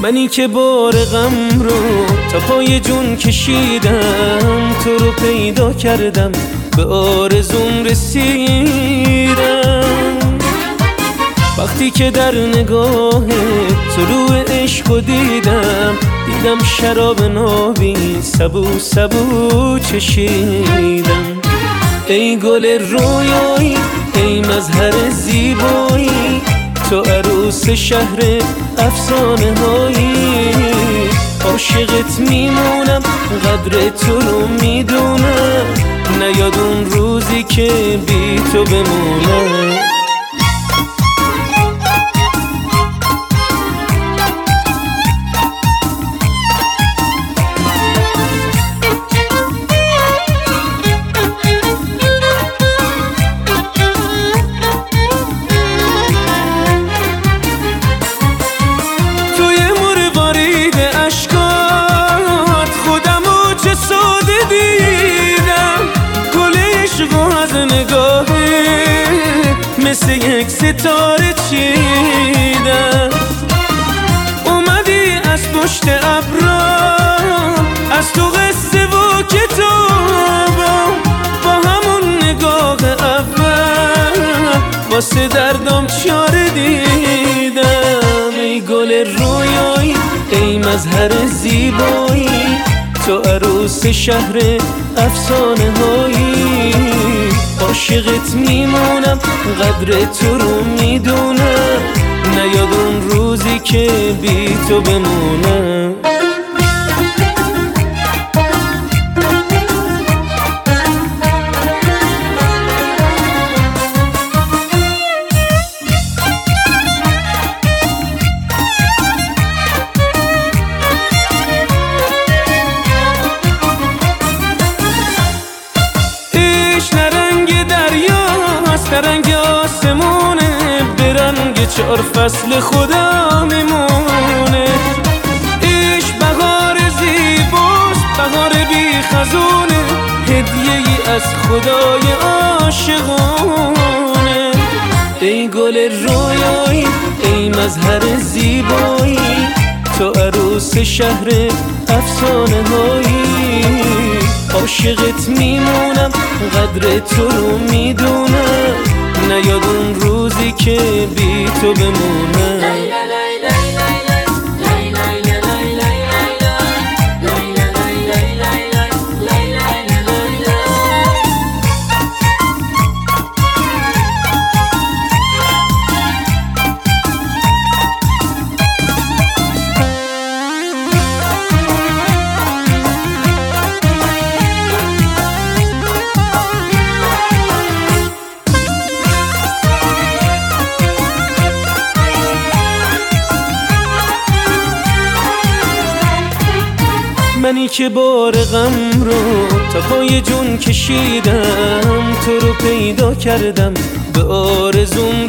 منی که بار غم رو تا پای جون کشیدم، تو رو پیدا کردم به آرزوم رسیدم. وقتی که در نگاه طلوع عشق دیدم، دیدم شراب نابی سبو سبو چشیدم. ای گل رویایی، ای مظهر زیبایی، تو عروس شهر افسانه هایی. عاشقت میمونم، قدر تو رو میدونم، نیاد اون روزی که بی تو بمونم. مثل یک ستاره چیدم، اومدی از پشت ابرا، از تو قصه و کتابم، با همون نگاه اول واسه دردم چاره دیدم. ای گل رویایی، ای مظهر زیبایی، تو عروس شهر افسانه هایی. عاشقت میمونم، قدر تو رو میدونم، نیاد اون روزی که بی تو بمونم. رنگ آسمونه، به رنگ 4 فصل خدا میمونه. عشق بهار زیباست، بهار بی خزونه، هدیه ای از خدای عاشقونه. ای گل رویایی، ای مظهر زیبایی، تو عروس شهر افسانه هایی. عاشقت میمونم، قدر تو رو میدونم، نیاد اون روزی که بی تو بمونم. منی که بار غم رو تا پای جون کشیدم، تو رو پیدا کردم به آرزوم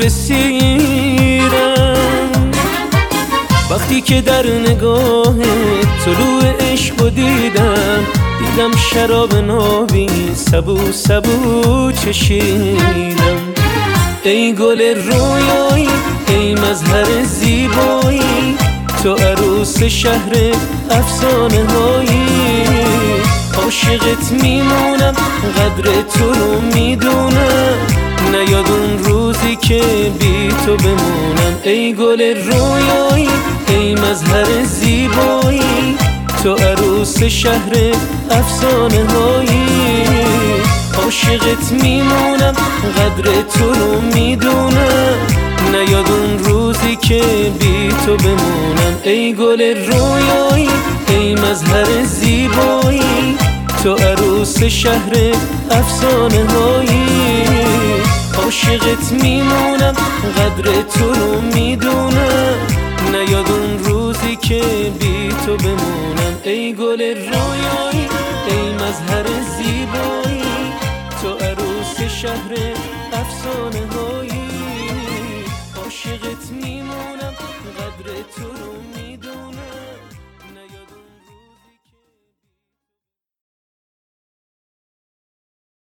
رسیدم. وقتی که در نگاه طلوع عشق دیدم، دیدم شراب نابی سبو سبو چشیدم. ای گل رویایی، ای مظهر زیبایی، تو عروس شهر افسانه هایی. عاشقت میمونم، قدر تو رو میدونم، نیاد اون روزی که بی تو بمونم. ای گل رویایی، ای مظهر زیبایی، تو عروس شهر افسانه هایی. عاشقت میمونم، قدر تو رو میدونم، نیاد اون روزی که بی تو بمونم. ای گل رویایی، ای مظهر زیبایی، تو عروس شهر افسانه هایی. عاشقت میمونم، قدر تو رو میدونم، نیاد اون روزی که بی تو بمونم. ای گل رویایی، ای مظهر زیبایی، تو عروس شهر افسانه هایی. عاشقت میمونم، قدر تو رو میدونم.